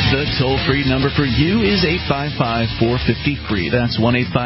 The toll-free number for you is 855-450-FREE. That's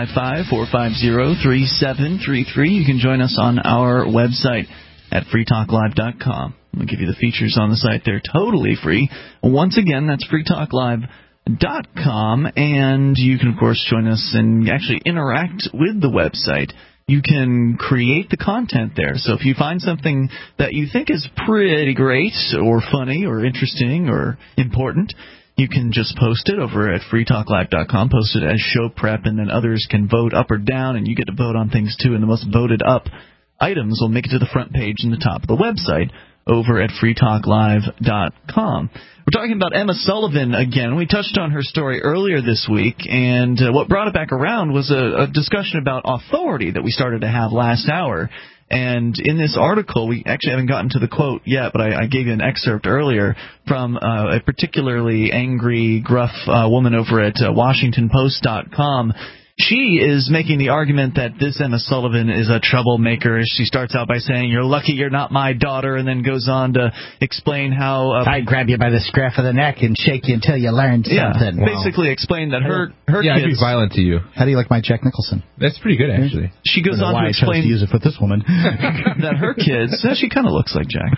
1-855-450-3733. You can join us on our website at freetalklive.com. We'll give you the features on the site there totally free. Once again, that's freetalklive.com, and you can, of course, join us and actually interact with the website. You can create the content there. So if you find something that you think is pretty great or funny or interesting or important, you can just post it over at freetalklive.com, post it as show prep, and then others can vote up or down, and you get to vote on things too. And the most voted up items will make it to the front page and the top of the website over at freetalklive.com. We're talking about Emma Sullivan again. We touched on her story earlier this week, and what brought it back around was a discussion about authority that we started to have last hour. And in this article, we actually haven't gotten to the quote yet, but I gave you an excerpt earlier from a particularly angry, gruff woman over at WashingtonPost.com. She is making the argument that this Emma Sullivan is a troublemaker. She starts out by saying, "You're lucky you're not my daughter," and then goes on to explain how... I'd grab you by the scruff of the neck and shake you until you learned something. Yeah, basically explain that her kids... I'd be violent to you. How do you like my Jack Nicholson? That's pretty good, actually. She goes on to explain... I chose to use it with this woman. that her kids... she kind of looks like Jack.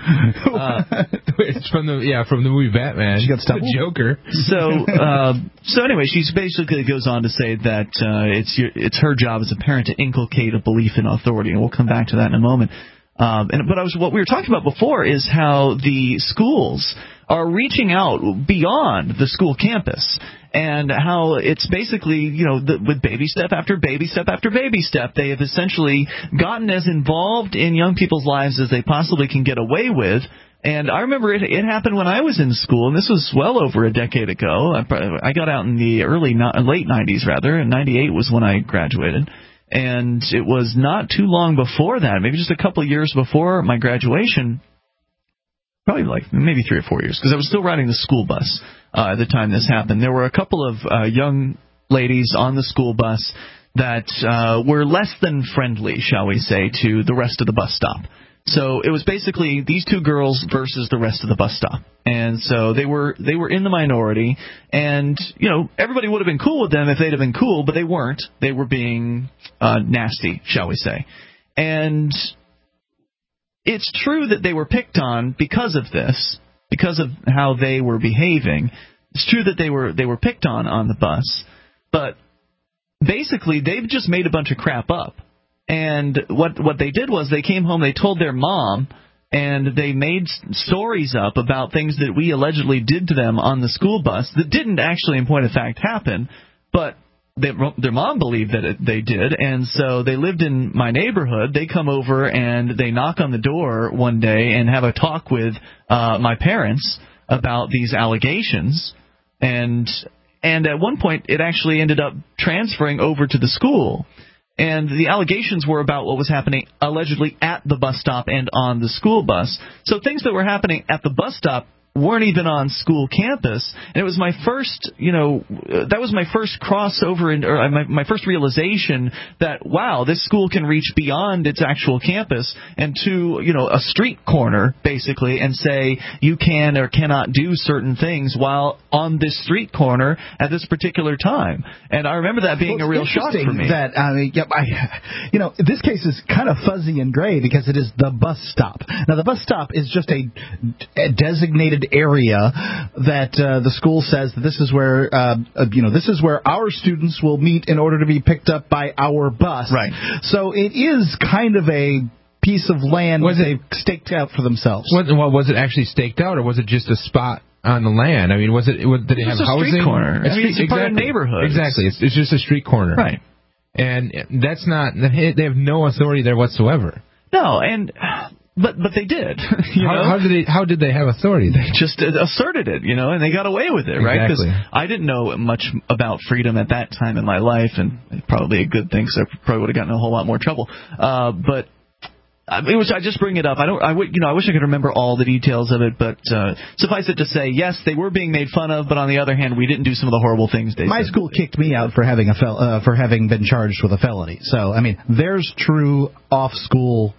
It's from the movie Batman. She got stuck. The Joker. So anyway, she basically goes on to say that it's her job as a parent to inculcate a belief in authority, and we'll come back to that in a moment. What we were talking about before is how the schools are reaching out beyond the school campus, and how it's basically, with baby step after baby step after baby step, they have essentially gotten as involved in young people's lives as they possibly can get away with. And I remember it happened when I was in school, and this was well over a decade ago. I got out in the late 90s, rather, and 98 was when I graduated. And it was not too long before that, maybe just a couple of years before my graduation, probably maybe 3 or 4 years, because I was still riding the school bus at the time this happened. There were a couple of young ladies on the school bus that were less than friendly, shall we say, to the rest of the bus stop. So it was basically these two girls versus the rest of the bus stop. And so they were in the minority, and everybody would have been cool with them if they'd have been cool, but they weren't. They were being nasty, shall we say. And it's true that they were picked on because of this, because of how they were behaving. It's true that they were picked on the bus, but basically they've just made a bunch of crap up. And what they did was they came home, they told their mom, and they made stories up about things that we allegedly did to them on the school bus that didn't actually, in point of fact, happen, but their mom believed that they did. And so they lived in my neighborhood. They come over and they knock on the door one day and have a talk with my parents about these allegations. And at one point, it actually ended up transferring over to the school. And the allegations were about what was happening allegedly at the bus stop and on the school bus. So things that were happening at the bus stop weren't even on school campus. And it was my first, that was my first crossover, or my first realization that, wow, this school can reach beyond its actual campus and to, a street corner, basically, and say you can or cannot do certain things while on this street corner at this particular time. And I remember that being a real shock for me. This case is kind of fuzzy and gray because it is the bus stop. Now, the bus stop is just a designated area that the school says that this is where our students will meet in order to be picked up by our bus. Right. So it is kind of a piece of land they've staked out for themselves. Was it actually staked out, or was it just a spot on the land? I mean, did it have housing? Street corner. It's part of a neighborhood. Exactly. It's just a street corner. Right. And that's not. They have no authority there whatsoever. No, But they did. How did they have authority? They just asserted it, and they got away with it, right? Because I didn't know much about freedom at that time in my life, and probably a good thing, because I probably would have gotten in a whole lot more trouble. But I just bring it up. I wish I could remember all the details of it, but suffice it to say, yes, they were being made fun of, but on the other hand, we didn't do some of the horrible things they did. My school kicked me out for having been charged with a felony. So, I mean, there's true off-school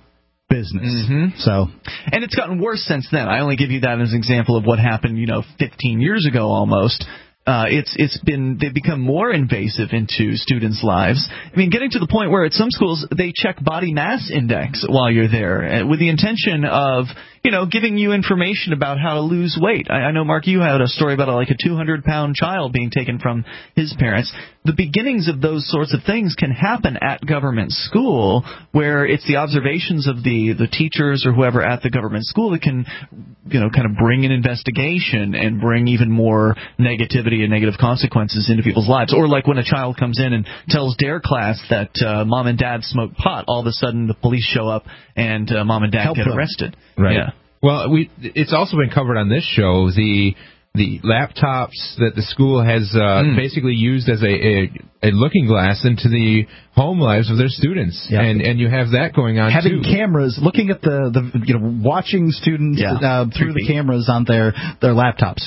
business. Mm-hmm. So, and it's gotten worse since then. I only give you that as an example of what happened, 15 years ago almost. They've become more invasive into students' lives. I mean, getting to the point where at some schools they check body mass index while you're there with the intention of, giving you information about how to lose weight. I know, Mark, you had a story about a 200-pound child being taken from his parents. The beginnings of those sorts of things can happen at government school, where it's the observations of the teachers or whoever at the government school that can, kind of bring an investigation and bring even more negativity and negative consequences into people's lives. Or like when a child comes in and tells DARE class that mom and dad smoke pot, all of a sudden the police show up and mom and dad get arrested. Right. Yeah. Well, it's also been covered on this show, the laptops that the school has basically used as a looking glass into the home lives of their students, and you have that going on having too. Cameras, looking at watching students through the cameras on their laptops,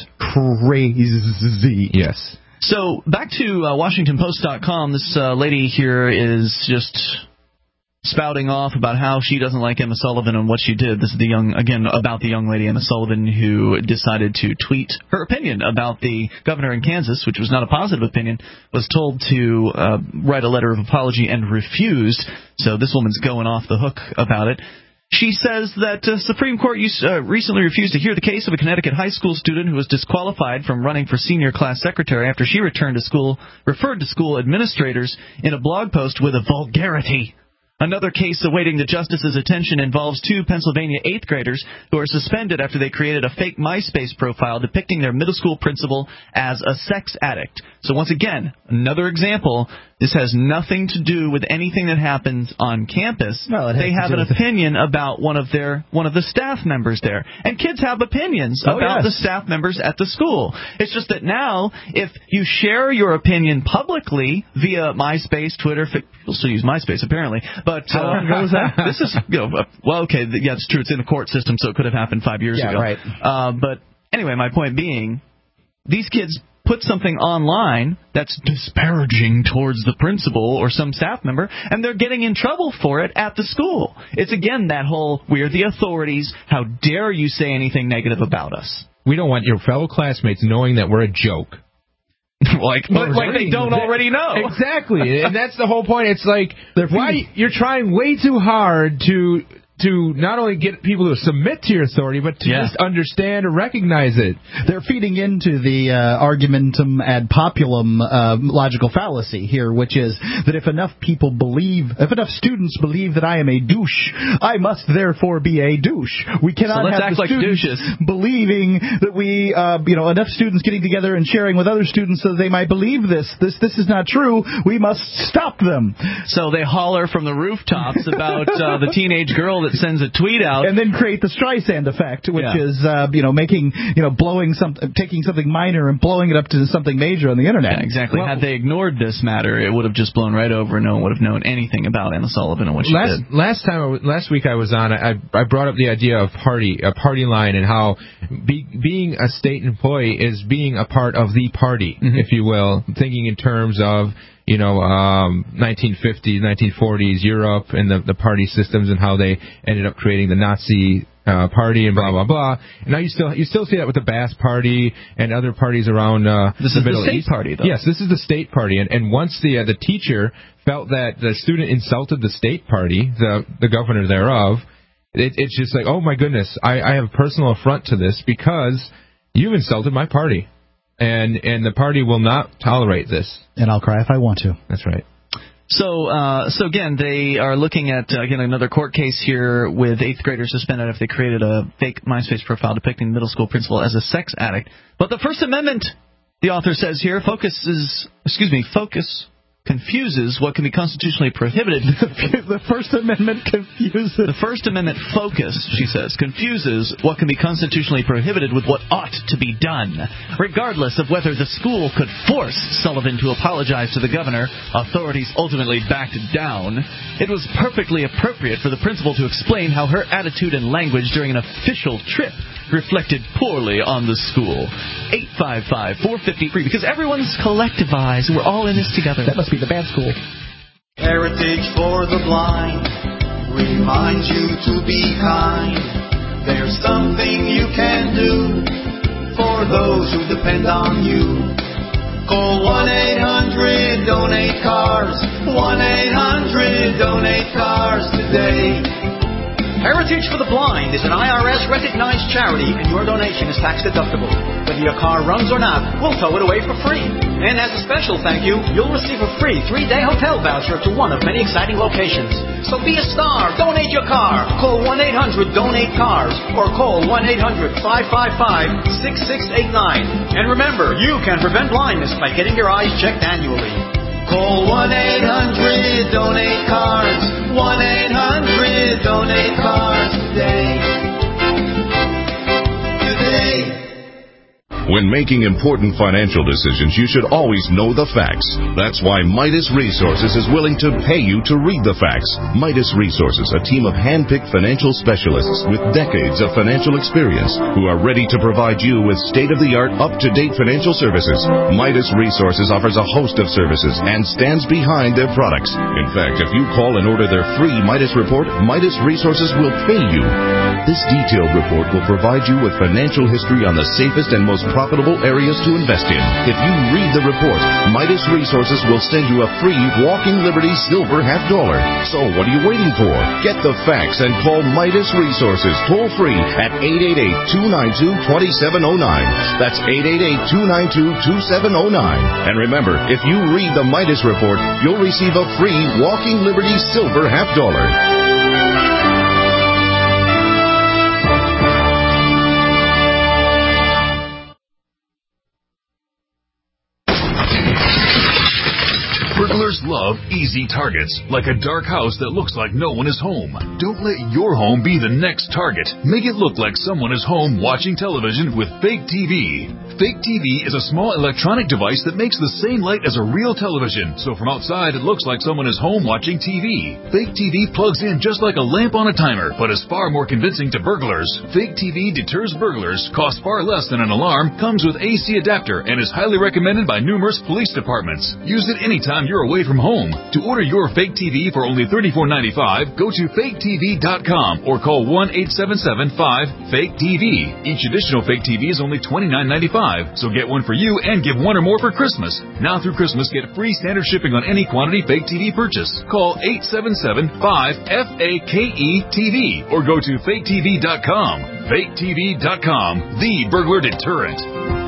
crazy. Yes. So back to WashingtonPost.com. This lady here is just spouting off about how she doesn't like Emma Sullivan and what she did. This is about the young lady Emma Sullivan who decided to tweet her opinion about the governor in Kansas, which was not a positive opinion, was told to write a letter of apology and refused. So this woman's going off the hook about it. She says that Supreme Court recently refused to hear the case of a Connecticut high school student who was disqualified from running for senior class secretary after she referred to school administrators in a blog post with a vulgarity. Another case awaiting the justice's attention involves two Pennsylvania 8th graders who are suspended after they created a fake MySpace profile depicting their middle school principal as a sex addict. So once again, another example. This has nothing to do with anything that happens on campus. No, they have an opinion about one of the staff members there. And kids have opinions about the staff members at the school. It's just that now, if you share your opinion publicly via MySpace, Twitter, people still use MySpace apparently, but how long ago was that? This is, it's true, it's in the court system, so it could have happened 5 years ago. Right. But anyway, my point being, these kids put something online that's disparaging towards the principal or some staff member, and they're getting in trouble for it at the school. It's, again, that whole, we're the authorities, how dare you say anything negative about us? We don't want your fellow classmates knowing that we're a joke. like they don't already know. Exactly, and that's the whole point. It's like, you're trying way too hard to not only get people to submit to your authority, but to just understand and recognize it. They're feeding into the argumentum ad populum logical fallacy here, which is that if enough students believe that I am a douche, I must therefore be a douche. We cannot have the students believing that we, enough students getting together and sharing with other students so that they might believe this. This is not true. We must stop them. So they holler from the rooftops about the teenage girl that sends a tweet out, and then create the Streisand effect, which is taking something minor and blowing it up to something major on the internet. Yeah, exactly. Had they ignored this matter, it would have just blown right over, and no one would have known anything about Emma Sullivan and what she did. Last week I was on, I brought up the idea of a party line, and how being a state employee is being a part of the party, if you will, thinking in terms of 1950s, 1940s Europe and the party systems and how they ended up creating the Nazi party and blah blah blah. And now you still see that with the Bass Party and other parties around the Middle East. This is the state party, though. Yes, this is the state party. And once the teacher felt that the student insulted the state party, the governor thereof, it's just like, oh my goodness, I have a personal affront to this because you've insulted my party. And the party will not tolerate this. And I'll cry if I want to. That's right. So again, they are looking at, another court case here with 8th graders suspended after they created a fake MySpace profile depicting the middle school principal as a sex addict. But the First Amendment, the author says here, confuses what can be constitutionally prohibited. The First Amendment confuses. The First Amendment focus, she says, confuses what can be constitutionally prohibited with what ought to be done. Regardless of whether the school could force Sullivan to apologize to the governor, authorities ultimately backed down. It was perfectly appropriate for the principal to explain how her attitude and language during an official trip reflected poorly on the school. 855-450-FREE, because everyone's collectivized. We're all in this together. That must be the bad school. Heritage for the blind, remind you to be kind. There's something you can do for those who depend on you. Call 1-800-DONATE-CARS, 1-800-DONATE-CARS today. Heritage for the Blind is an IRS-recognized charity, and your donation is tax-deductible. Whether your car runs or not, we'll tow it away for free. And as a special thank you, you'll receive a free 3-day hotel voucher to one of many exciting locations. So be a star. Donate your car. Call 1-800-DONATE-CARS or call 1-800-555-6689. And remember, you can prevent blindness by getting your eyes checked annually. Call 1-800-DONATE-CARS, 1-800-DONATE-CARS today. When making important financial decisions, you should always know the facts. That's why Midas Resources is willing to pay you to read the facts. Midas Resources, a team of hand-picked financial specialists with decades of financial experience who are ready to provide you with state-of-the-art, up-to-date financial services. Midas Resources offers a host of services and stands behind their products. In fact, if you call and order their free Midas report, Midas Resources will pay you. This detailed report will provide you with financial history on the safest and most profitable areas to invest in. If you read the report, Midas Resources will send you a free Walking Liberty silver $50. So what are you waiting for? Get the facts and call Midas Resources toll free at 888-292-2709. That's 888-292-2709. And remember, if you read the Midas report, you'll receive a free Walking Liberty silver $50. Burglars love easy targets, like a dark house that looks like no one is home. Don't let your home be the next target. Make it look like someone is home watching television with Fake TV. Fake TV is a small electronic device that makes the same light as a real television, so from outside it looks like someone is home watching TV. Fake TV plugs in just like a lamp on a timer, but is far more convincing to burglars. Fake TV deters burglars, costs far less than an alarm, comes with AC adapter, and is highly recommended by numerous police departments. Use it anytime you're away from home. To order your Fake TV for only $34.95, go to faketv.com or call 1-877-5-FAKE-TV. Each additional Fake TV is only $29.95, so get one for you and give one or more for Christmas. Now through Christmas, get free standard shipping on any quantity Fake TV purchase. Call 877-5-FAKE-TV or go to faketv.com. faketv.com, the burglar deterrent.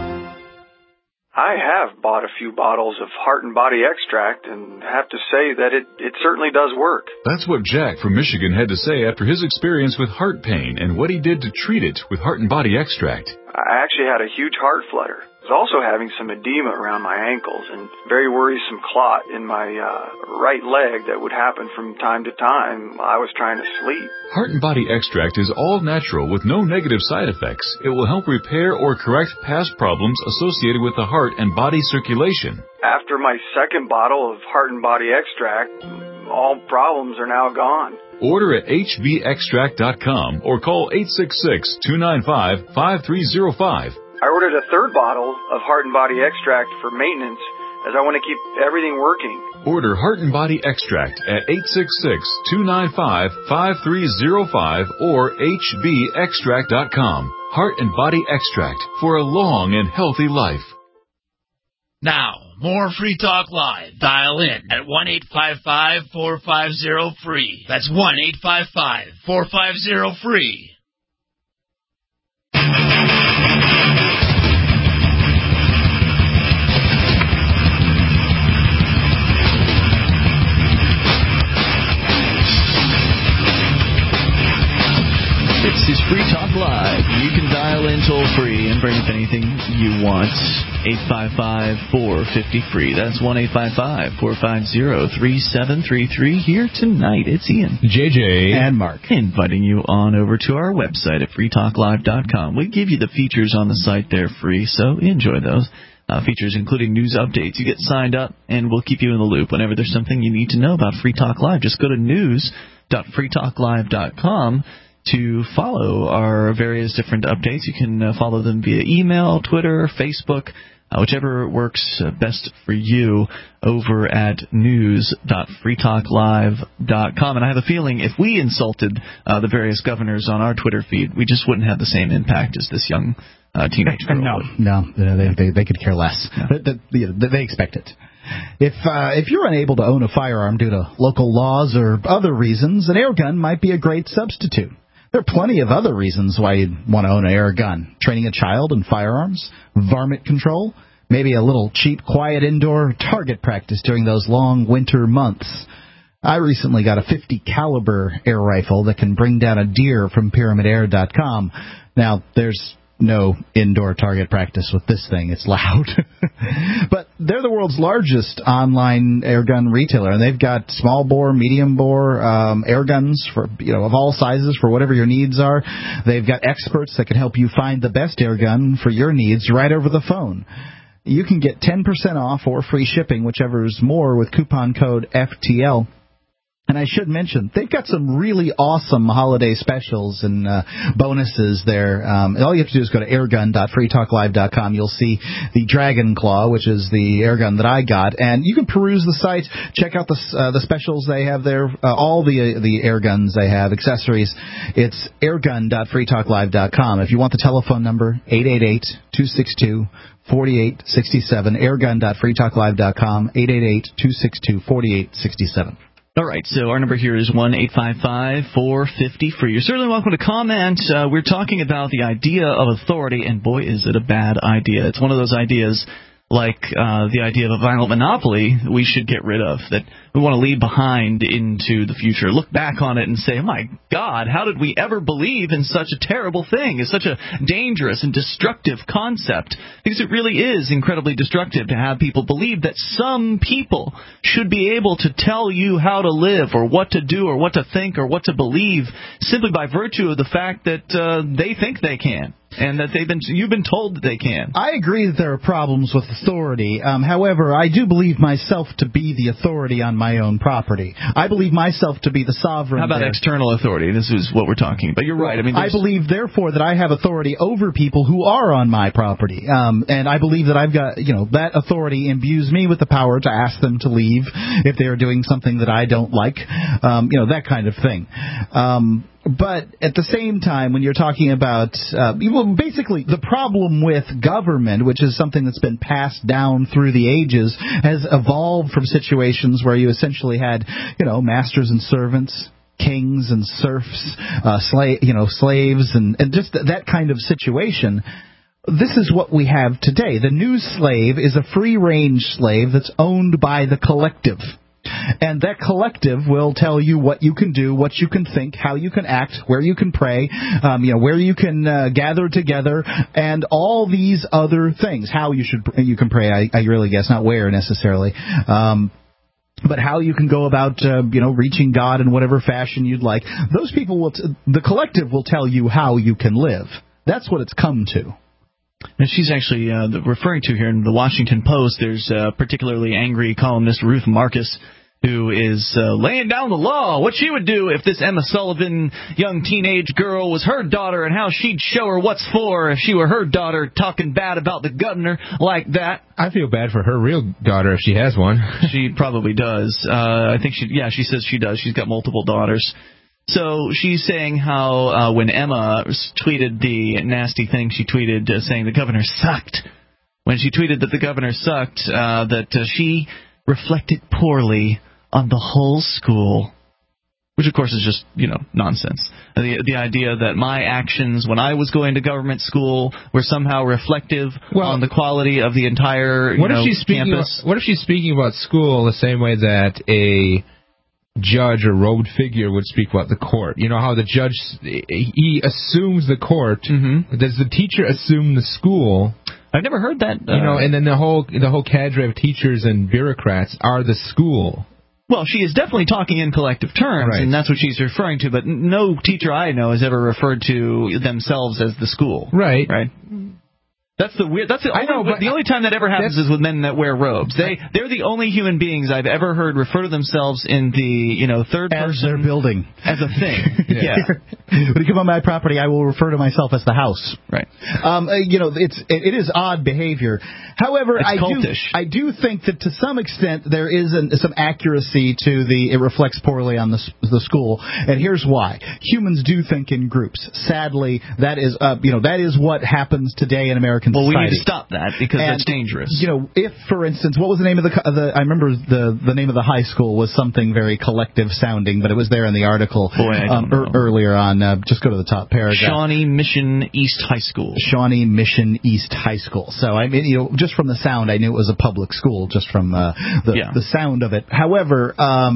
I have bought a few bottles of Heart and Body Extract and have to say that it certainly does work. That's what Jack from Michigan had to say after his experience with heart pain and what he did to treat it with Heart and Body Extract. I actually had a huge heart flutter. I was also having some edema around my ankles and very worrisome clot in my right leg that would happen from time to time while I was trying to sleep. Heart and Body Extract is all natural with no negative side effects. It will help repair or correct past problems associated with the heart and body circulation. After my second bottle of Heart and Body Extract, all problems are now gone. Order at hvextract.com or call 866-295-5305. I ordered a third bottle of Heart and Body Extract for maintenance as I want to keep everything working. Order Heart and Body Extract at 866-295-5305 or hvextract.com. Heart and Body Extract for a long and healthy life. Now, more Free Talk Live. Dial in at 1-855-450-FREE. That's 1-855-450-FREE. This is Free Talk Live. You can dial in toll-free and bring up anything you want. 855-450-FREE. That's 1-855-450-3733. Here tonight, it's Ian, JJ, and Mark, inviting you on over to our website at freetalklive.com. We give you the features on the site there free, so enjoy those. Features including news updates. You get signed up, and we'll keep you in the loop. Whenever there's something you need to know about Free Talk Live, just go to news.freetalklive.com to follow our various different updates. You can follow them via email, Twitter, Facebook, whichever works best for you, over at news.freetalklive.com. And I have a feeling if we insulted the various governors on our Twitter feed, we just wouldn't have the same impact as this young teenage girl. No, they could care less. Yeah. They expect it. If you're unable to own a firearm due to local laws or other reasons, an air gun might be a great substitute. There are plenty of other reasons why you'd want to own an air gun. Training a child in firearms, varmint control, maybe a little cheap, quiet indoor target practice during those long winter months. I recently got a .50 caliber air rifle that can bring down a deer from PyramidAir.com. Now, there's no indoor target practice with this thing. It's loud. But they're the world's largest online air gun retailer, and they've got small bore, medium bore air guns for of all sizes for whatever your needs are. They've got experts that can help you find the best air gun for your needs right over the phone. You can get 10% off or free shipping, whichever is more, with coupon code FTL. And I should mention, they've got some really awesome holiday specials and bonuses there. All you have to do is go to airgun.freetalklive.com. You'll see the Dragon Claw, which is the air gun that I got. And you can peruse the site, check out the specials they have there, all the air guns they have, accessories. It's airgun.freetalklive.com. If you want the telephone number, 888-262-4867, airgun.freetalklive.com, 888-262-4867. All right, so our number here is 1-855-450-FREE. You're certainly welcome to comment. We're talking about the idea of authority, and boy, is it a bad idea. It's one of those ideas like the idea of a violent monopoly we should get rid of, that we want to leave behind into the future. Look back on it and say, oh my God, how did we ever believe in such a terrible thing? It's such a dangerous and destructive concept, because it really is incredibly destructive to have people believe that some people should be able to tell you how to live or what to do or what to think or what to believe simply by virtue of the fact that they think they can. And that you've been told that they can. I agree that there are problems with authority. However, I do believe myself to be the authority on my own property. I believe myself to be the sovereign. How about external authority? This is what we're talking about. You're right. I believe, therefore, that I have authority over people who are on my property. And I believe that I've got, that authority imbues me with the power to ask them to leave if they are doing something that I don't like. That kind of thing. But at the same time, when you're talking about, basically the problem with government, which is something that's been passed down through the ages, has evolved from situations where you essentially had, masters and servants, kings and serfs, slaves, and just that kind of situation. This is what we have today. The new slave is a free-range slave that's owned by the collective. And that collective will tell you what you can do, what you can think, how you can act, where you can pray, where you can gather together, and all these other things. How you can pray, I really guess, not where necessarily. But how you can go about, reaching God in whatever fashion you'd like. Those people the collective will tell you how you can live. That's what it's come to. And she's actually referring to here in the Washington Post, there's a particularly angry columnist, Ruth Marcus, who is laying down the law, what she would do if this Emma Sullivan young teenage girl was her daughter, and how she'd show her what's for if she were her daughter talking bad about the governor like that. I feel bad for her real daughter if she has one. She probably does. I think she says she does. She's got multiple daughters. So she's saying how when Emma tweeted the nasty thing she tweeted saying the governor sucked, when she tweeted that the governor sucked, that she reflected poorly on the whole school, which of course is just, nonsense. The idea that my actions when I was going to government school were somehow reflective on the quality of the entire campus. What if she's speaking about school the same way that a judge or robed figure would speak about the court? You know how the judge, he assumes the court. Mm-hmm. Does the teacher assume the school? I've never heard that. And then the whole cadre of teachers and bureaucrats are the school. Well, she is definitely talking in collective terms, right, and that's what she's referring to, but no teacher I know has ever referred to themselves as the school. Right. Right. That's the weird. That's the only time that ever happens is with men that wear robes. They're the only human beings I've ever heard refer to themselves in the third person as their building as a thing. Yeah. When you come on my property, I will refer to myself as the house. Right. It is odd behavior. However, it's I do think that to some extent there is some accuracy to it reflects poorly on the school, and here's why. Humans do think in groups. Sadly, that is what happens today in American society. Well, we need to stop that because that's dangerous. If, for instance, what was the name of I remember the name of the high school was something very collective sounding, but it was there in the article earlier on. Just go to the top paragraph. Shawnee Mission East High School. Shawnee Mission East High School. So I mean, just from the sound, I knew it was a public school, just from the sound of it. However,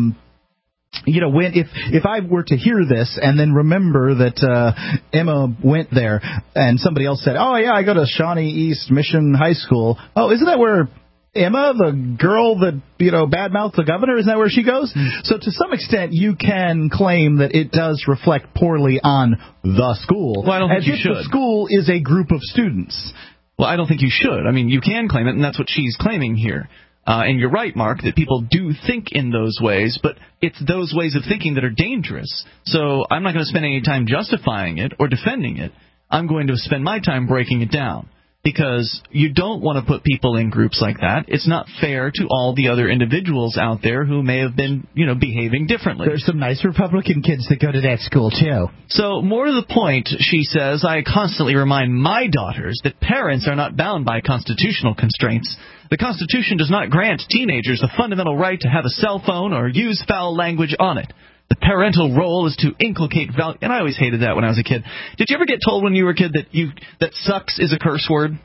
if I were to hear this and then remember that Emma went there and somebody else said, "Oh yeah, I go to Shawnee East Mission High School." Oh, isn't that where Emma, the girl that badmouthed the governor, isn't that where she goes? So to some extent, you can claim that it does reflect poorly on the school. Well, I don't think you should. The school is a group of students. Well, I don't think you should. I mean, you can claim it, and that's what she's claiming here. And you're right, Mark, that people do think in those ways, but it's those ways of thinking that are dangerous. So I'm not going to spend any time justifying it or defending it. I'm going to spend my time breaking it down. Because you don't want to put people in groups like that. It's not fair to all the other individuals out there who may have been, behaving differently. There's some nice Republican kids that go to that school, too. So, more to the point, she says, I constantly remind my daughters that parents are not bound by constitutional constraints. The Constitution does not grant teenagers the fundamental right to have a cell phone or use foul language on it. The parental role is to inculcate value. And I always hated that when I was a kid. Did you ever get told when you were a kid that sucks is a curse word?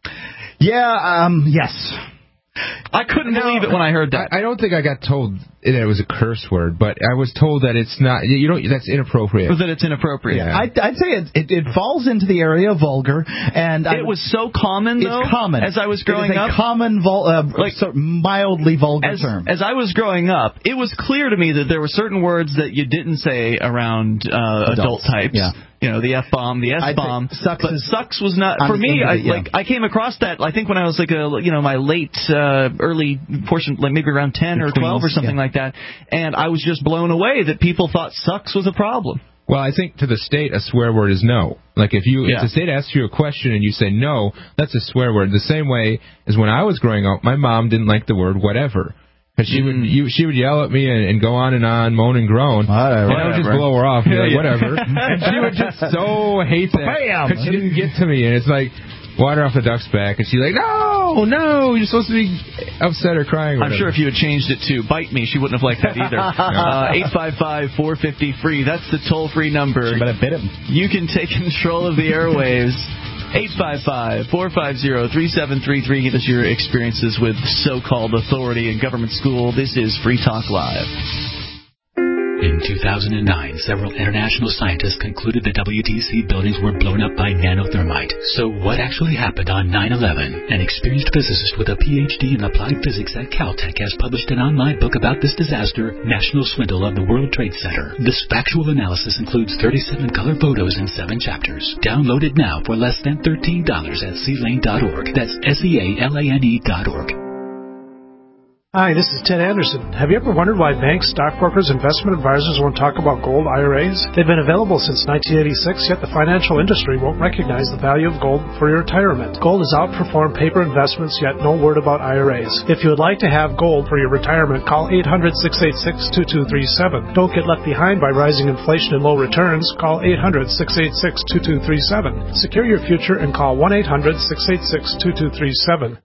Yeah, yes. I couldn't believe it when I heard that. I don't think I got told that it was a curse word, but I was told that it's not. That's inappropriate. Or that it's inappropriate. Yeah. I'd say it falls into the area of vulgar, and it was so common though. It's common as I was growing up. It's a common, mildly vulgar term. As I was growing up, it was clear to me that there were certain words that you didn't say around adult types. Yeah. The F-bomb, the S-bomb. Sucks was not for me. I came across that. I think when I was my late early portion, like maybe around 10 or 12 or something like that, and I was just blown away that people thought sucks was a problem. Well, I think to the state, a swear word is no. Like if the state asks you a question and you say no, that's a swear word. The same way as when I was growing up, my mom didn't like the word whatever. Because she would yell at me and go on, moan and groan. Whatever. And I would just blow her off and be like, whatever. And she would just so hate that because she didn't get to me. And it's like water off the duck's back. And she's like, no, you're supposed to be upset or crying. Or I'm sure if you had changed it to bite me, she wouldn't have liked that either. 855-450-FREE. That's the toll-free number. She better bit him. You can take control of the airwaves. 855-450-3733. Give us your experiences with so-called authority in government school. This is Free Talk Live. In 2009, several international scientists concluded the WTC buildings were blown up by nanothermite. So what actually happened on 9/11? An experienced physicist with a PhD in applied physics at Caltech has published an online book about this disaster, National Swindle of the World Trade Center. This factual analysis includes 37 color photos in 7 chapters. Download it now for less than $13 at sealane.org. That's SEALANE.org. Hi, this is Ted Anderson. Have you ever wondered why banks, stockbrokers, investment advisors won't talk about gold IRAs? They've been available since 1986, yet the financial industry won't recognize the value of gold for your retirement. Gold has outperformed paper investments, yet no word about IRAs. If you would like to have gold for your retirement, call 800-686-2237. Don't get left behind by rising inflation and low returns. Call 800-686-2237. Secure your future and call 1-800-686-2237.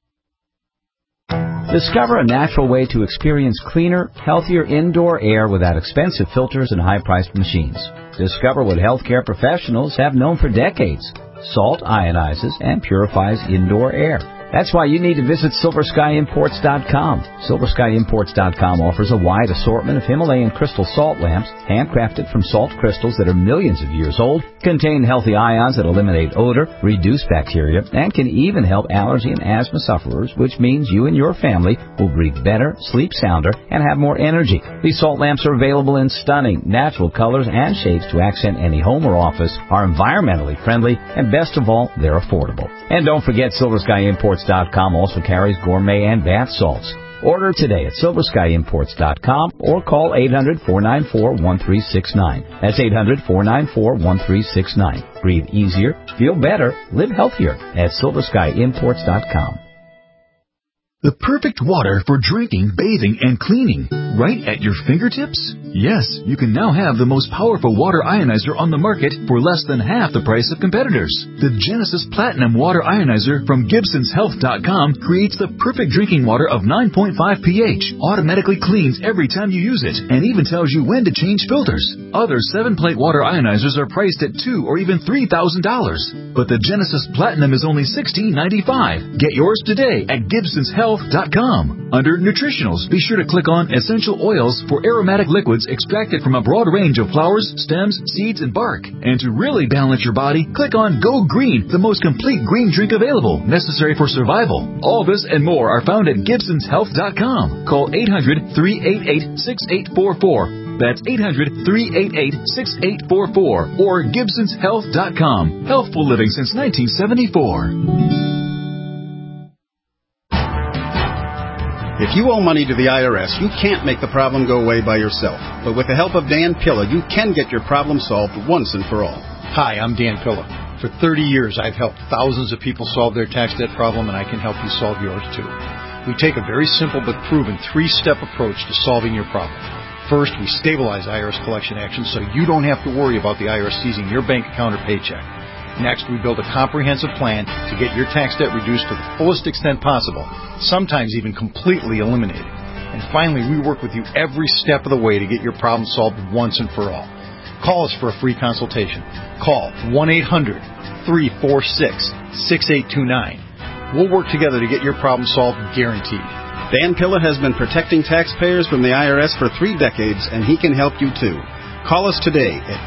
Discover a natural way to experience cleaner, healthier indoor air without expensive filters and high-priced machines. Discover what healthcare professionals have known for decades. Salt ionizes and purifies indoor air. That's why you need to visit SilverSkyImports.com. SilverSkyImports.com offers a wide assortment of Himalayan crystal salt lamps, handcrafted from salt crystals that are millions of years old, contain healthy ions that eliminate odor, reduce bacteria, and can even help allergy and asthma sufferers, which means you and your family will breathe better, sleep sounder, and have more energy. These salt lamps are available in stunning, natural colors and shapes to accent any home or office, are environmentally friendly, and best of all, they're affordable. And don't forget, SilverSkyImports.com also carries gourmet and bath salts. Order today at SilverSkyImports.com or call 800-494-1369. That's 800-494-1369. Breathe easier, feel better, live healthier at SilverSkyImports.com. The perfect water for drinking, bathing, and cleaning, right at your fingertips? Yes, you can now have the most powerful water ionizer on the market for less than half the price of competitors. The Genesis Platinum Water Ionizer from GibsonsHealth.com creates the perfect drinking water of 9.5 pH, automatically cleans every time you use it, and even tells you when to change filters. Other 7-plate water ionizers are priced at $2,000 or even $3,000, but the Genesis Platinum is only $16.95. Get yours today at GibsonsHealth.com. Under Nutritionals, be sure to click on Essential Oils for aromatic liquids extracted from a broad range of flowers, stems, seeds, and bark. And to really balance your body, click on Go Green, the most complete green drink available, necessary for survival. All this and more are found at GibsonsHealth.com. Call 800-388-6844. That's 800-388-6844 or GibsonsHealth.com. Healthful living since 1974. If you owe money to the IRS, you can't make the problem go away by yourself. But with the help of Dan Pilla, you can get your problem solved once and for all. Hi, I'm Dan Pilla. For 30 years, I've helped thousands of people solve their tax debt problem, and I can help you solve yours too. We take a very simple but proven 3-step approach to solving your problem. First, we stabilize IRS collection actions so you don't have to worry about the IRS seizing your bank account or paycheck. Next, we build a comprehensive plan to get your tax debt reduced to the fullest extent possible, sometimes even completely eliminated. And finally, we work with you every step of the way to get your problem solved once and for all. Call us for a free consultation. Call 1-800-346-6829. We'll work together to get your problem solved, guaranteed. Dan Pilla has been protecting taxpayers from the IRS for 3 decades, and he can help you too. Call us today at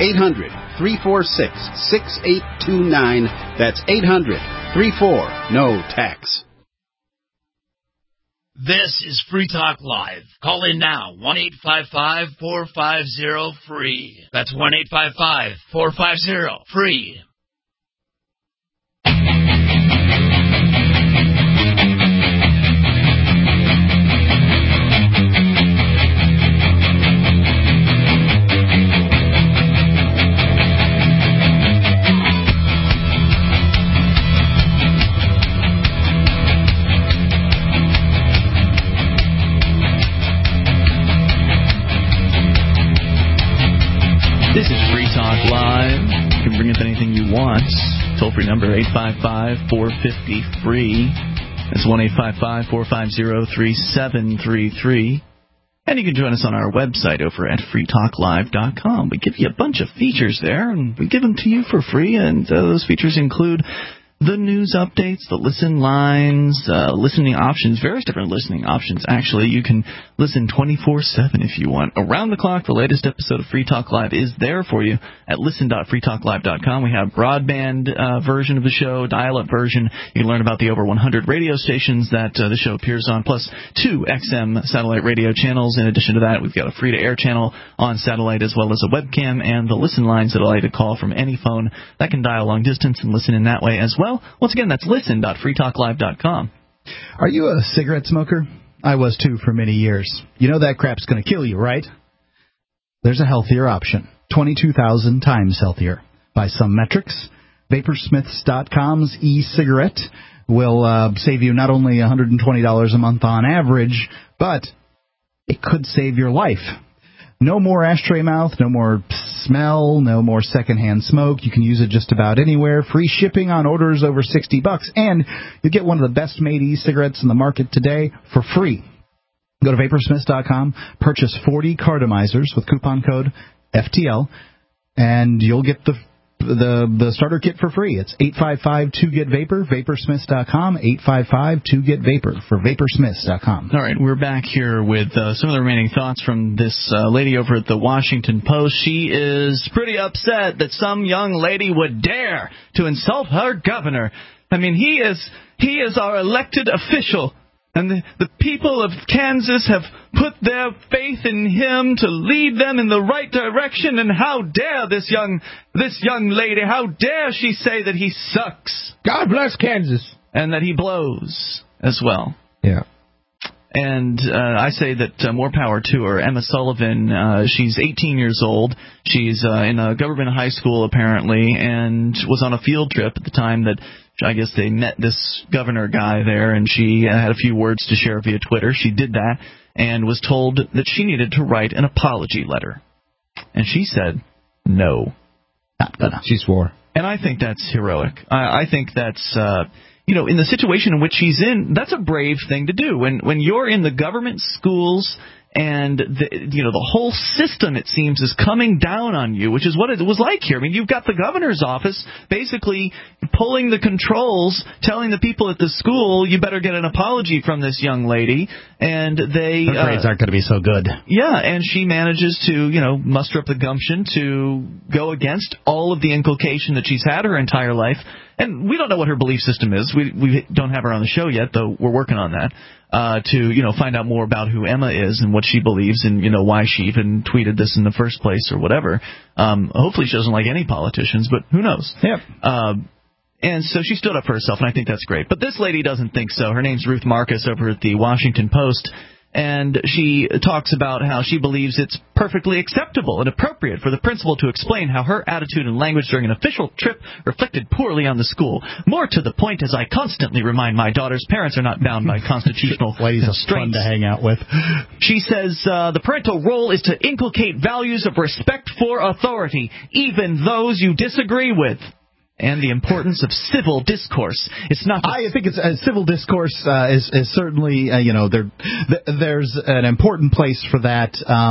800-346-6829. That's 800-34-NO-TAX. This is Free Talk Live. Call in now, 1-855-450-FREE. That's 1-855-450-FREE. This is Free Talk Live. You can bring up anything you want. Toll-free number, 855-450-FREE. That's 1-855-450-3733. And you can join us on our website over at freetalklive.com. We give you a bunch of features there, and we give them to you for free. And those features include the news updates, the listen lines, listening options, various different listening options. Actually, you can listen 24/7 if you want. Around the clock, the latest episode of Free Talk Live is there for you at listen.freetalklive.com. We have broadband version of the show, dial-up version. You can learn about the over 100 radio stations that the show appears on, plus 2 XM satellite radio channels. In addition to that, we've got a free-to-air channel on satellite as well as a webcam, and the listen lines that allow you to call from any phone that can dial long distance and listen in that way as well. Once again, that's listen.freetalklive.com. Are you a cigarette smoker? I was too for many years. You know that crap's going to kill you, right? There's a healthier option, 22,000 times healthier. By some metrics, Vaporsmiths.com's e-cigarette will save you not only $120 a month on average, but it could save your life. No more ashtray mouth, no more smell, no more secondhand smoke. You can use it just about anywhere. Free shipping on orders over $60, and you get one of the best-made e-cigarettes in the market today for free. Go to Vaporsmiths.com, purchase 40 cardomizers with coupon code FTL, and you'll get the the starter kit for free. It's 855-2-GET-VAPOR, vaporsmiths.com, 855-2-GET-VAPOR for vaporsmiths.com. All right, we're back here with some of the remaining thoughts from this lady over at the Washington Post. She is pretty upset that some young lady would dare to insult her governor. I mean, he is our elected official. And the people of Kansas have put their faith in him to lead them in the right direction. And how dare this young lady, how dare she say that he sucks? God bless Kansas. And that he blows as well. Yeah. And I say that more power to her. Emma Sullivan, she's 18 years old. She's in a government high school, apparently, and was on a field trip at the time that I guess they met this governor guy there, and she had a few words to share via Twitter. She did that and was told that she needed to write an apology letter. And she said, no. Not gonna. She swore. And I think that's heroic. I think that's... in the situation in which she's in, that's a brave thing to do. When you're in the government schools and the whole system, it seems, is coming down on you, which is what it was like here. I mean, you've got the governor's office basically pulling the controls, telling the people at the school, you better get an apology from this young lady, and they... Her grades aren't going to be so good. Yeah, and she manages to, muster up the gumption to go against all of the inculcation that she's had her entire life. And we don't know what her belief system is. We don't have her on the show yet, though we're working on that, to find out more about who Emma is and what she believes and, why she even tweeted this in the first place or whatever. Hopefully she doesn't like any politicians, but who knows? Yep. And so she stood up for herself, and I think that's great. But this lady doesn't think so. Her name's Ruth Marcus over at the Washington Post. And she talks about how she believes it's perfectly acceptable and appropriate for the principal to explain how her attitude and language during an official trip reflected poorly on the school. More to the point, as I constantly remind my daughters, parents are not bound by constitutional constraints. Fun to hang out with. She says the parental role is to inculcate values of respect for authority, even those you disagree with. And the importance of civil discourse. It's not. I think it's civil discourse is certainly there's an important place for that.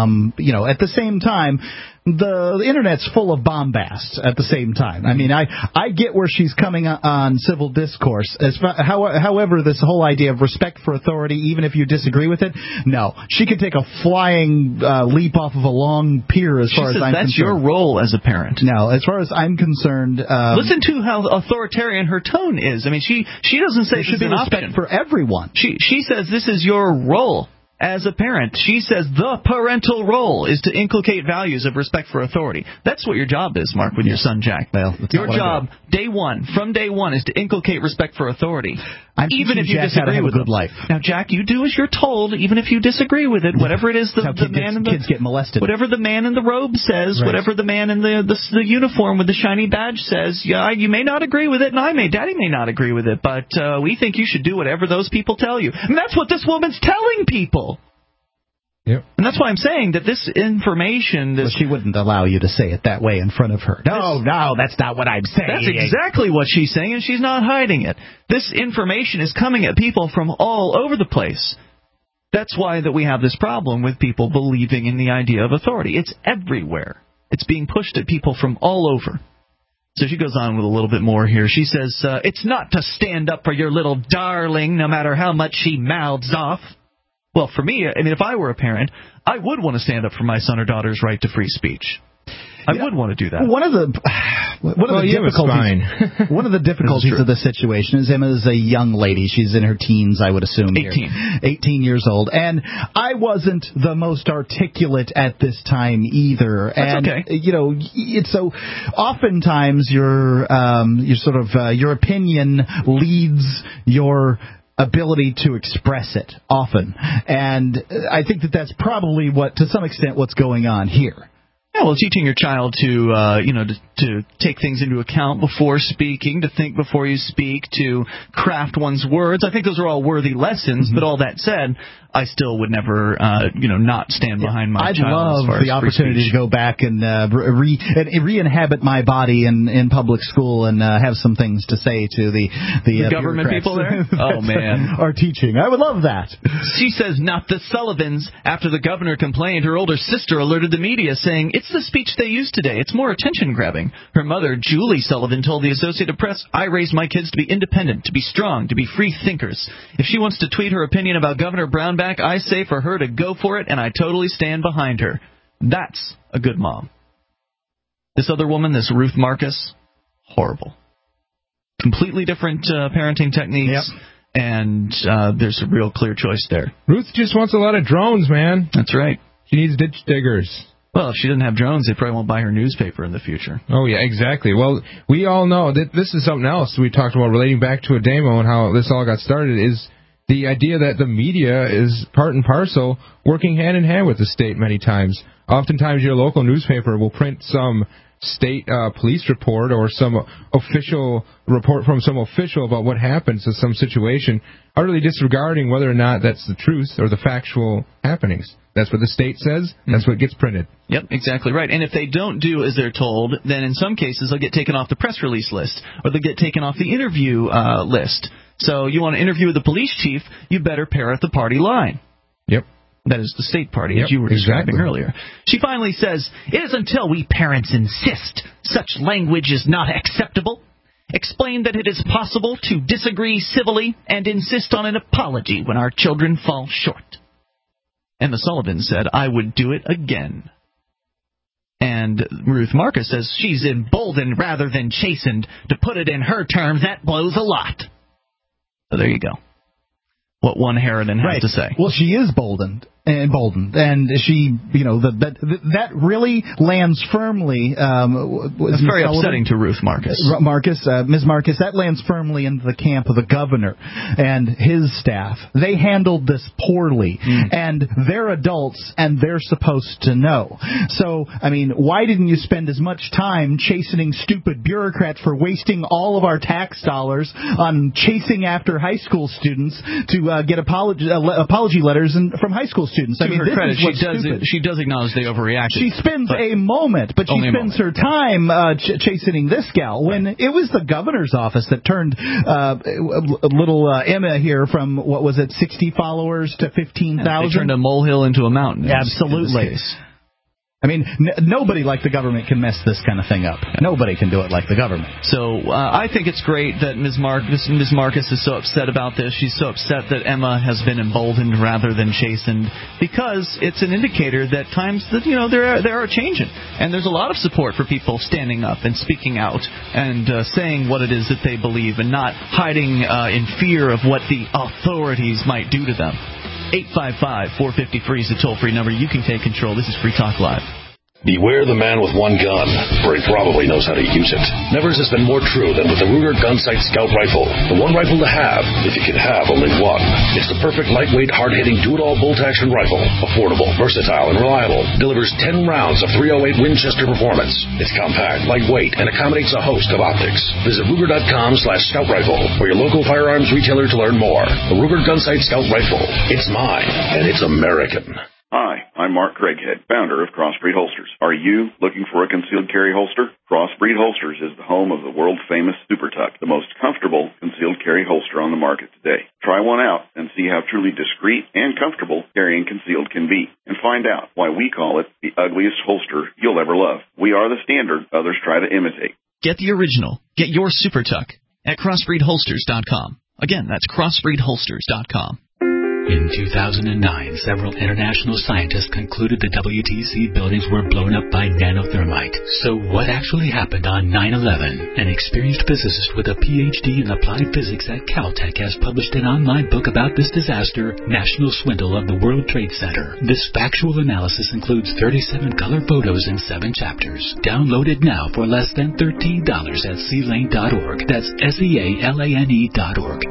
At the same time, the internet's full of bombast. At the same time, I mean, I get where she's coming on civil discourse. However, this whole idea of respect for authority, even if you disagree with it, no, she could take a flying leap off of a long pier. As far as I'm concerned, that's your role as a parent. No, as far as I'm concerned, listen to how authoritarian her tone is. I mean, she doesn't say there should be respect for everyone. She says this is your role as a parent. She says the parental role is to inculcate values of respect for authority. That's what your job is, Mark, with your son Jack. Well, your job, from day one, is to inculcate respect for authority. Even if you Jack disagree with a good life. Now, Jack, you do as you're told, even if you disagree with it. Whatever it is, kids get molested. Whatever the man in the robe says, right. Whatever the man in the uniform with the shiny badge says, yeah, you may not agree with it, and Daddy may not agree with it, but we think you should do whatever those people tell you. And that's what this woman's telling people. Yep. And that's why I'm saying that this information... she wouldn't allow you to say it that way in front of her. No, that's not what I'm saying. That's exactly what she's saying, and she's not hiding it. This information is coming at people from all over the place. That's why that we have this problem with people believing in the idea of authority. It's everywhere. It's being pushed at people from all over. So she goes on with a little bit more here. She says, it's not to stand up for your little darling, no matter how much she mouths off. Well, for me, I mean, if I were a parent, I would want to stand up for my son or daughter's right to free speech. I would want to do that. One of the difficulties of the situation is Emma's a young lady. She's in her teens, I would assume. 18 years old. And I wasn't the most articulate at this time either. That's okay. It's so oftentimes your opinion leads your ability to express it often. And I think that's probably to some extent what's going on here. Yeah, well, teaching your child to take things into account before speaking, to think before you speak, to craft one's words. I think those are all worthy lessons. Mm-hmm. But all that said, I still would never, not stand behind my child. I'd love the opportunity to go back and re-inhabit my body in public school and have some things to say to the government people there. Oh man, are teaching. I would love that. She says, not the Sullivans. After the governor complained, her older sister alerted the media, saying it's It's the speech they use today. It's more attention-grabbing. Her mother, Julie Sullivan, told the Associated Press, I raised my kids to be independent, to be strong, to be free thinkers. If she wants to tweet her opinion about Governor Brownback, I say for her to go for it, and I totally stand behind her. That's a good mom. This other woman, this Ruth Marcus, horrible. Completely different parenting techniques. Yep. And there's a real clear choice there. Ruth just wants a lot of drones, man. That's right. She needs ditch diggers. Well, if she didn't have drones, they probably won't buy her newspaper in the future. Oh, yeah, exactly. Well, we all know that this is something else we talked about relating back to Ademo and how this all got started is the idea that the media is part and parcel working hand in hand with the state many times. Oftentimes your local newspaper will print some state police report or some official report from some official about what happens to some situation, utterly disregarding whether or not that's the truth or the factual happenings. That's what the state says. That's what gets printed. Yep, exactly right. And if they don't do as they're told, then in some cases they'll get taken off the press release list or they'll get taken off the interview list. So you want to interview with the police chief, you better parrot the party line. Yep. That is the state party, as you were describing earlier. She finally says, it is until we parents insist such language is not acceptable. Explain that it is possible to disagree civilly and insist on an apology when our children fall short. Emma Sullivan said, I would do it again. And Ruth Marcus says she's emboldened rather than chastened. To put it in her terms, that blows a lot. So there you go. What one Harridan has to say. Well, she is emboldened, and she, that really lands firmly. It's very upsetting to Ruth Marcus. Ms. Marcus, that lands firmly in the camp of the governor and his staff. They handled this poorly, and they're adults, and they're supposed to know. So, I mean, why didn't you spend as much time chastening stupid bureaucrats for wasting all of our tax dollars on chasing after high school students to get apology letters from high school students? To her credit, she does acknowowledge they overreacted. She spends a moment, but she spends her time chastening this gal when it was the governor's office that turned little Emma here from, what was it, 60 followers to 15,000? They turned a molehill into a mountain. Absolutely. I mean, nobody like the government can mess this kind of thing up. Nobody can do it like the government. So I think it's great that Ms. Marcus is so upset about this. She's so upset that Emma has been emboldened rather than chastened, because it's an indicator that times that they are changing, and there's a lot of support for people standing up and speaking out and saying what it is that they believe and not hiding in fear of what the authorities might do to them. 855-450-FREE is the toll-free number. You can take control. This is Free Talk Live. Beware the man with one gun, for he probably knows how to use it. Never has this been more true than with the Ruger Gunsight Scout Rifle. The one rifle to have, if you can have only one. It's the perfect lightweight, hard-hitting, do-it-all bolt-action rifle. Affordable, versatile, and reliable. Delivers 10 rounds of .308 Winchester performance. It's compact, lightweight, and accommodates a host of optics. Visit Ruger.com/Scout Rifle or your local firearms retailer to learn more. The Ruger Gunsight Scout Rifle. It's mine, and it's American. Hi, I'm Mark Craighead, founder of Crossbreed Holsters. Are you looking for a concealed carry holster? Crossbreed Holsters is the home of the world-famous Super Tuck, the most comfortable concealed carry holster on the market today. Try one out and see how truly discreet and comfortable carrying concealed can be, and find out why we call it the ugliest holster you'll ever love. We are the standard others try to imitate. Get the original. Get your Super Tuck at CrossbreedHolsters.com. Again, that's CrossbreedHolsters.com. In 2009, several international scientists concluded the WTC buildings were blown up by nanothermite. So what actually happened on 9/11? An experienced physicist with a PhD in applied physics at Caltech has published an online book about this disaster, National Swindle of the World Trade Center. This factual analysis includes 37 color photos in 7 chapters. Download it now for less than $13 at sealane.org. That's SEALANE.org.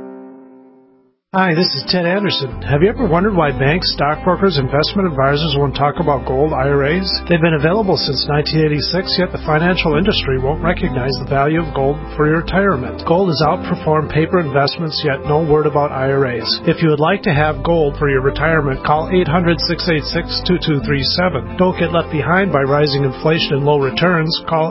Hi, this is Ted Anderson. Have you ever wondered why banks, stockbrokers, investment advisors won't talk about gold IRAs? They've been available since 1986, yet the financial industry won't recognize the value of gold for your retirement. Gold has outperformed paper investments, yet no word about IRAs. If you would like to have gold for your retirement, call 800-686-2237. Don't get left behind by rising inflation and low returns. Call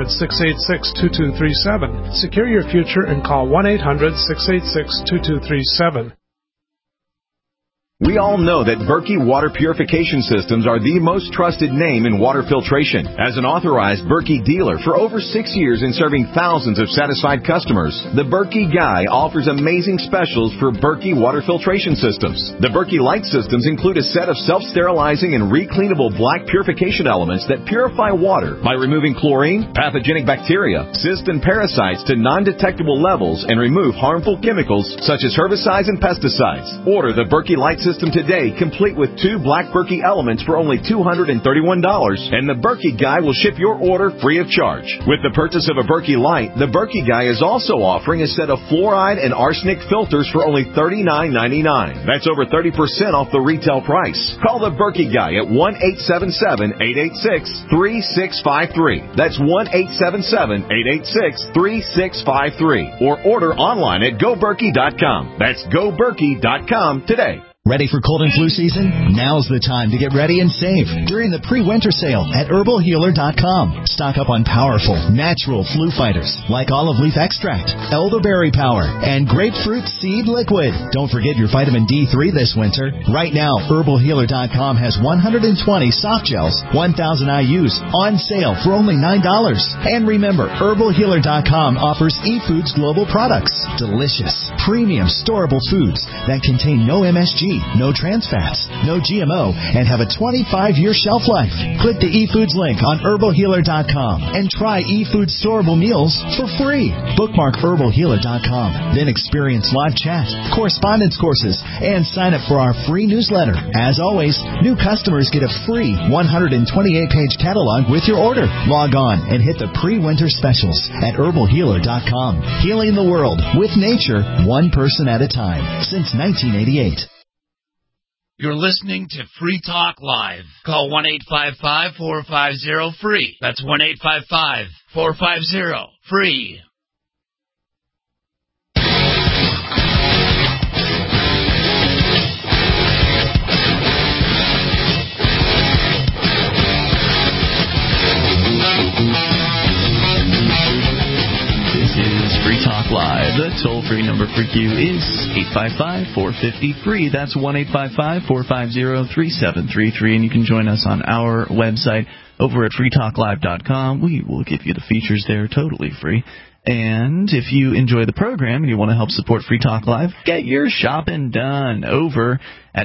800-686-2237. Secure your future and call 1-800-686-2237. We all know that Berkey Water Purification Systems are the most trusted name in water filtration. As an authorized Berkey dealer for over 6 years and serving thousands of satisfied customers, the Berkey Guy offers amazing specials for Berkey Water Filtration Systems. The Berkey Light Systems include a set of self-sterilizing and recleanable black purification elements that purify water by removing chlorine, pathogenic bacteria, cysts, and parasites to non-detectable levels and remove harmful chemicals such as herbicides and pesticides. Order the Berkey Light System today, complete with 2 black Berkey elements for only $231, and the Berkey Guy will ship your order free of charge. With the purchase of a Berkey Light, the Berkey Guy is also offering a set of fluoride and arsenic filters for only $39.99. That's over 30% off the retail price. Call the Berkey Guy at 1-877-886-3653. That's 1-877-886-3653. Or order online at GoBerkey.com. That's GoBerkey.com today. Ready for cold and flu season? Now's the time to get ready and save during the pre-winter sale at herbalhealer.com. Stock up on powerful, natural flu fighters like olive leaf extract, elderberry power, and grapefruit seed liquid. Don't forget your vitamin D3 this winter. Right now, herbalhealer.com has 120 soft gels, 1,000 IUs on sale for only $9. And remember, herbalhealer.com offers eFoods Global products. Delicious, premium, storable foods that contain no MSG, no trans fats, no GMO, and have a 25-year shelf life. Click the eFoods link on herbalhealer.com and try eFoods storable meals for free. Bookmark herbalhealer.com. Then experience live chat, correspondence courses, and sign up for our free newsletter. As always, new customers get a free 128-page catalog with your order. Log on and hit the pre-winter specials at herbalhealer.com. Healing the world with nature, one person at a time, since 1988. You're listening to Free Talk Live. Call 1-855-450-FREE. That's 1-855-450-FREE. This is Free Talk Live. The toll-free number for you is 855-450-FREE. That's 1-855-450-3733. And you can join us on our website over at freetalklive.com. We will give you the features there totally free. And if you enjoy the program and you want to help support Free Talk Live, get your shopping done over at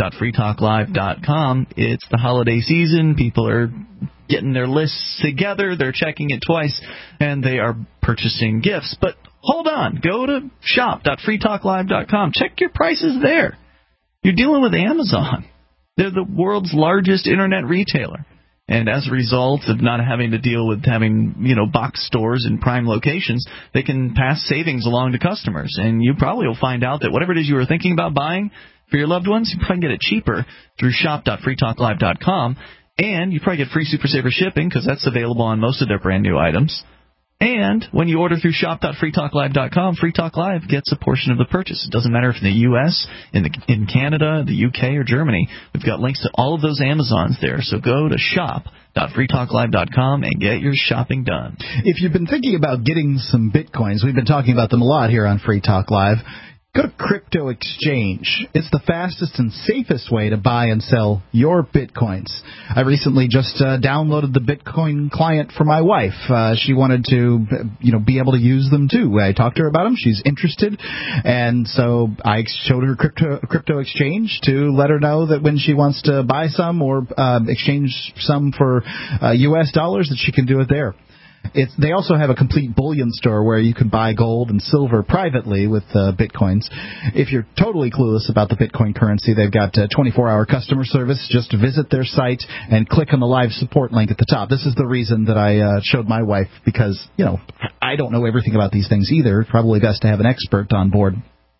shop.freetalklive.com. It's the holiday season. People are getting their lists together. They're checking it twice, and they are purchasing gifts. But hold on. Go to shop.freetalklive.com. Check your prices there. You're dealing with Amazon. They're the world's largest internet retailer. And as a result of not having to deal with having, box stores in prime locations, they can pass savings along to customers. And you probably will find out that whatever it is you were thinking about buying for your loved ones, you probably get it cheaper through shop.freetalklive.com. And you probably get free Super Saver shipping because that's available on most of their brand new items. And when you order through shop.freetalklive.com, Free Talk Live gets a portion of the purchase. It doesn't matter if in the U.S., in Canada, the U.K., or Germany. We've got links to all of those Amazons there. So go to shop.freetalklive.com and get your shopping done. If you've been thinking about getting some Bitcoins, we've been talking about them a lot here on Free Talk Live. Go to Crypto Exchange. It's the fastest and safest way to buy and sell your Bitcoins. I recently just downloaded the Bitcoin client for my wife. She wanted to, be able to use them too. I talked to her about them. She's interested, and so I showed her Crypto Exchange to let her know that when she wants to buy some or exchange some for U.S. dollars, that she can do it there. They also have a complete bullion store where you can buy gold and silver privately with Bitcoins. If you're totally clueless about the Bitcoin currency, they've got 24-hour customer service. Just visit their site and click on the live support link at the top. This is the reason that I showed my wife because, I don't know everything about these things either. Probably best to have an expert on board.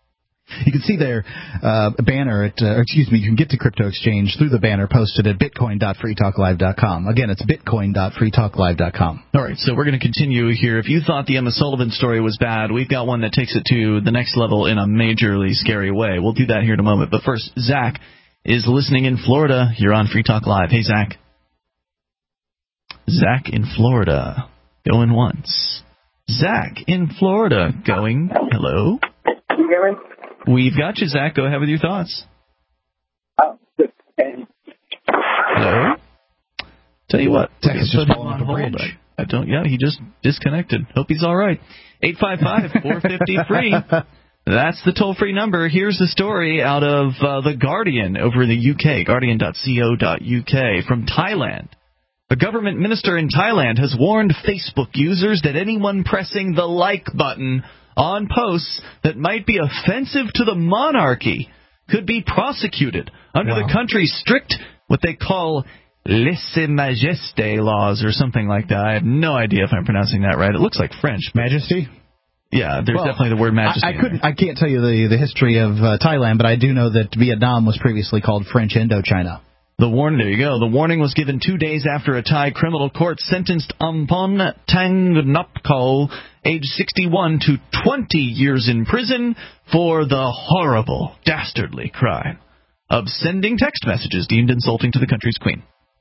You can see their banner you can get to Crypto Exchange through the banner posted at bitcoin.freetalklive.com. Again, it's bitcoin.freetalklive.com. All right, so we're going to continue here. If you thought the Emma Sullivan story was bad, we've got one that takes it to the next level in a majorly scary way. We'll do that here in a moment. But first, Zach is listening in Florida. You're on Free Talk Live. Hey, Zach. Zach in Florida. Going once. Zach in Florida. Going. Hello. Can you hear me? We've got you, Zach. Go ahead with your thoughts. tell you what. Texas just falling off a hold. bridge. I don't. Yeah, he just disconnected. Hope he's all right. 855-450-FREE. That's the toll-free number. Here's the story out of The Guardian over in the UK, guardian.co.uk, from Thailand. A government minister in Thailand has warned Facebook users that anyone pressing the like button on posts that might be offensive to the monarchy could be prosecuted under the country's strict, what they call lèse-majesté laws or something like that. I have no idea if I'm pronouncing that right. It looks like French. Majesty? Yeah, there's definitely the word majesty. I can't tell you the history of Thailand, but I do know that Vietnam was previously called French Indochina. There you go. The warning was given 2 days after a Thai criminal court sentenced Ampon Tangnopkol, age 61, to 20 years in prison for the horrible, dastardly crime of sending text messages deemed insulting to the country's queen.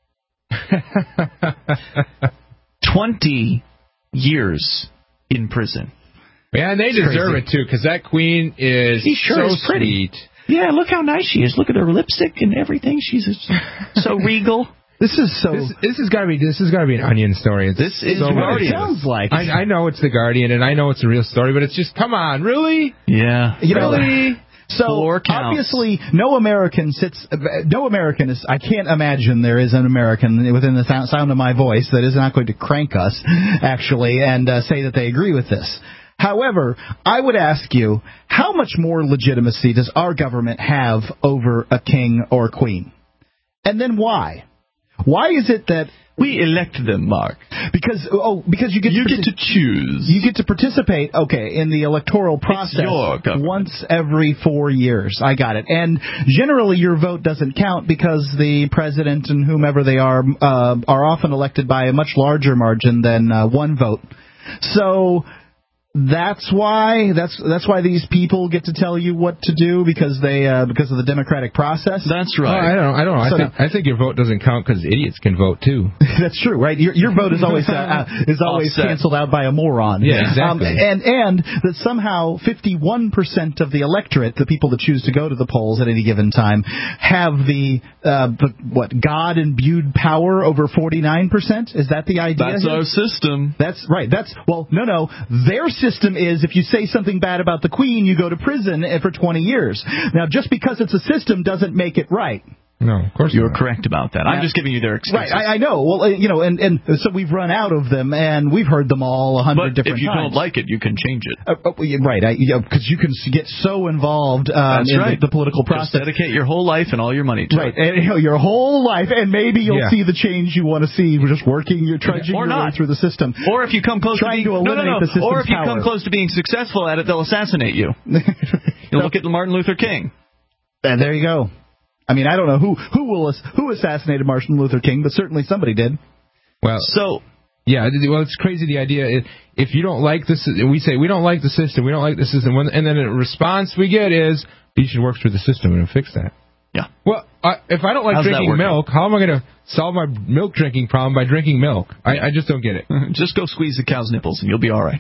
20 years in prison. Yeah, and they deserve it, too, because that queen is pretty. Sweet. Yeah, look how nice she is. Look at her lipstick and everything. She's so regal. This has got to be an Onion story. This is what it sounds like. I know it's The Guardian, and I know it's a real story, but it's just, come on, really? Yeah. Really? So obviously, no American is. I can't imagine there is an American within the sound of my voice that is not going to crank us, actually, and say that they agree with this. However, I would ask you, how much more legitimacy does our government have over a king or queen? And then why? Why is it that we elect them, Mark? Because you get to choose. You get to participate, in the electoral process once every 4 years. I got it. And generally your vote doesn't count because the president and whomever they are often elected by a much larger margin than one vote. So that's why these people get to tell you what to do because of the democratic process. That's right. Oh, I don't know. I think your vote doesn't count because idiots can vote too. That's true, right? Your vote is always canceled out by a moron. Yeah, exactly. And that somehow 51% of the electorate, the people that choose to go to the polls at any given time, have the God imbued power over 49%. Is that the idea? That's our system. That's right. No. Their system is if you say something bad about the Queen, you go to prison for 20 years. Now, just because it's a system doesn't make it right. No, of course you're correct about that. I'm just giving you their excuses. Right, I know. Well, and so we've run out of them, and we've heard them all 100 different times. But if you don't like it, you can change it. Right, because you can get so involved in the political process. Just dedicate your whole life and all your money to it. Right, and your whole life, and maybe you'll see the change you want to see. We're just trudging your way through the system. Or if you come close to eliminate the system's Or if you power. come close to being successful at it, they'll assassinate you. Look at Martin Luther King. And there you go. I mean, I don't know who assassinated Martin Luther King, but certainly somebody did. Well, it's crazy the idea. If you don't like this, we say we don't like the system, and then the response we get is you should work through the system and fix that. Yeah. Well, if I don't like drinking milk, how am I going to solve my milk drinking problem by drinking milk? I just don't get it. Just go squeeze the cow's nipples and you'll be all right.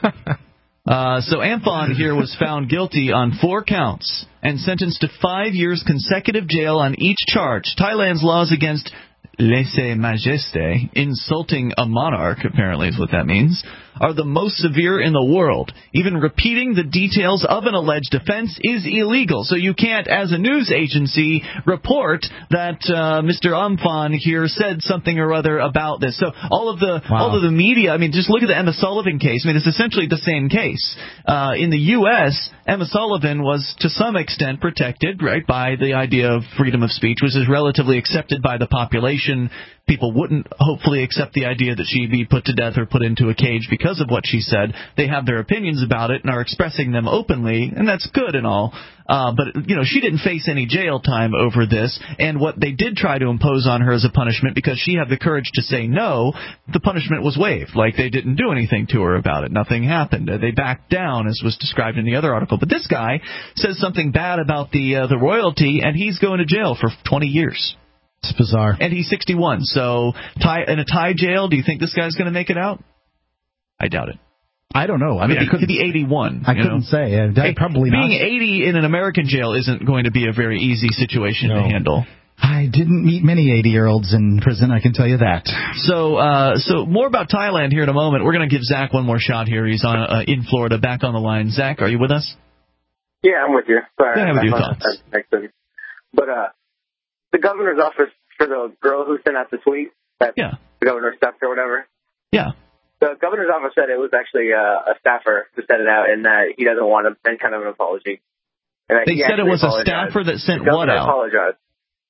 So Ampon here was found guilty on 4 counts and sentenced to 5 years consecutive jail on each charge. Thailand's laws against lèse-majesté, insulting a monarch, apparently is what that means, are the most severe in the world. Even repeating the details of an alleged offense is illegal. So you can't, as a news agency, report that Mr. Ampon here said something or other about this. So all of the media, I mean, just look at the Emma Sullivan case. I mean, it's essentially the same case. In the U.S., Emma Sullivan was to some extent protected, right, by the idea of freedom of speech, which is relatively accepted by the population. People wouldn't hopefully accept the idea that she be put to death or put into a cage because of what she said. They have their opinions about it and are expressing them openly, and that's good and all. But she didn't face any jail time over this, and what they did try to impose on her as a punishment, because she had the courage to say no, the punishment was waived. Like, they didn't do anything to her about it. Nothing happened. They backed down, as was described in the other article. But this guy says something bad about the royalty, and he's going to jail for 20 years. It's bizarre. And he's 61. So in a Thai jail, do you think this guy's going to make it out? I doubt it. I don't know. I mean, it could be 81. I couldn't say. Probably not. Being 80 in an American jail isn't going to be a very easy situation to handle. I didn't meet many 80-year-olds in prison, I can tell you that. So more about Thailand here in a moment. We're going to give Zach one more shot here. He's on in Florida, back on the line. Zach, are you with us? Yeah, I'm with you. Sorry. Go ahead with your thoughts. But the governor's office for the girl who sent out the tweet, the governor stepped or whatever. Yeah. The governor's office said it was actually a staffer who sent it out and that he doesn't want any kind of an apology. And they said it was a staffer that sent what out? Apologized.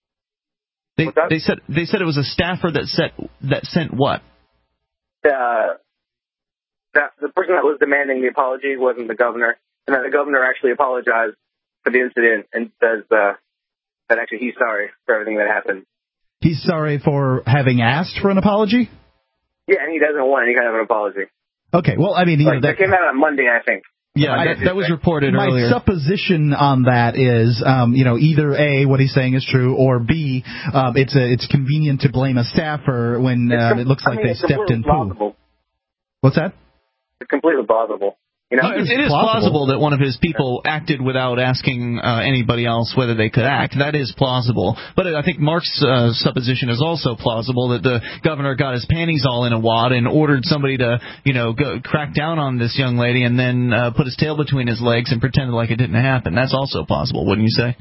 They said it was a staffer that sent what? The person that was demanding the apology wasn't the governor, and then the governor actually apologized for the incident and says that actually he's sorry for everything that happened. He's sorry for having asked for an apology? Yeah, and he doesn't want any kind of an apology. Okay, well, I mean, that came out on Monday, I think. Yeah, that was reported earlier. My supposition on that is, either A, what he's saying is true, or B, it's convenient to blame a staffer when it looks like they stepped in poo. What's that? It's completely plausible. It is plausible that one of his people acted without asking anybody else whether they could act. That is plausible. But I think Mark's supposition is also plausible, that the governor got his panties all in a wad and ordered somebody to, go crack down on this young lady and then put his tail between his legs and pretended like it didn't happen. That's also possible, wouldn't you say?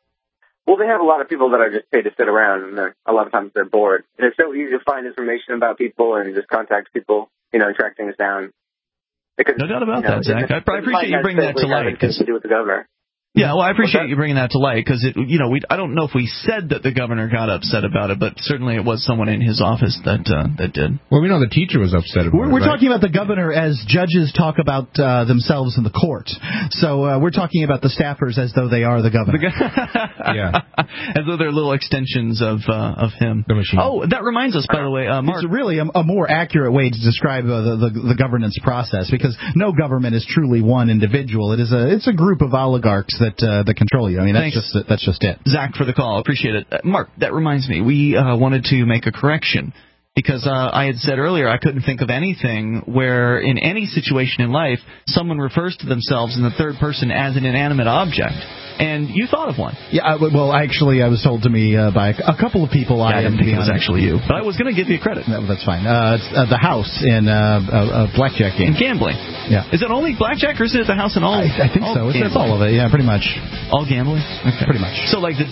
Well, they have a lot of people that are just paid to sit around, and a lot of times they're bored. And it's so easy to find information about people and just contact people, track things down. Because, no doubt about that, Zach. I appreciate you bringing that to light. To do with the governor. Yeah, well, I appreciate you bringing that to light because I don't know if we said that the governor got upset about it, but certainly it was someone in his office that did. Well, we know the teacher was upset about it. We're talking about the governor as judges talk about themselves in the court. So we're talking about the staffers as though they are the governor. Yeah, as though they're little extensions of him. The machine. Oh, that reminds us, by the way, Mark. It's really a more accurate way to describe the governance process, because no government is truly one individual. It's a group of oligarchs that control you. I mean, that's just it. Zach, for the call. Appreciate it. Mark, that reminds me. We wanted to make a correction because I had said earlier I couldn't think of anything where in any situation in life someone refers to themselves in the third person as an inanimate object. And you thought of one. Yeah, well, actually, I was told to me by a couple of people. I didn't think it was actually you, but I was going to give you credit. No, that's fine. It's the house in a blackjack game. In gambling. Yeah. Is it only blackjack, or is it the house in all? I think so. It's all of it. Yeah, pretty much. All gambling. Okay. Pretty much. So, like, the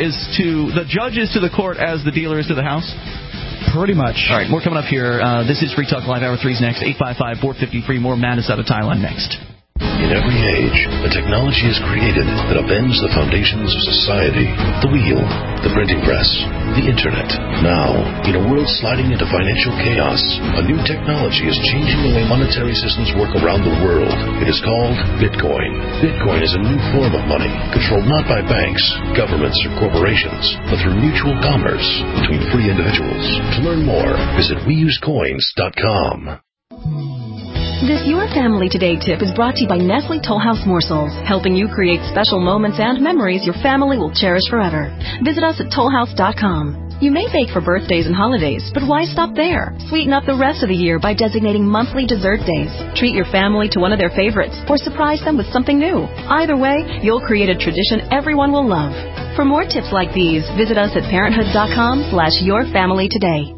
judge is to the court as the dealer is to the house. Pretty much. All right, more coming up here. This is Free Talk Live. Hour 3's next. 855-450-FREE. More madness out of Thailand next. In every age, a technology is created that upends the foundations of society. The wheel, the printing press, the internet. Now, in a world sliding into financial chaos, a new technology is changing the way monetary systems work around the world. It is called Bitcoin. Bitcoin is a new form of money, controlled not by banks, governments, or corporations, but through mutual commerce between free individuals. To learn more, visit WeUseCoins.com. This Your Family Today tip is brought to you by Nestle Toll House Morsels, helping you create special moments and memories your family will cherish forever. Visit us at tollhouse.com. You may bake for birthdays and holidays, but why stop there? Sweeten up the rest of the year by designating monthly dessert days. Treat your family to one of their favorites or surprise them with something new. Either way, you'll create a tradition everyone will love. For more tips like these, visit us at parenthood.com/yourfamilytoday.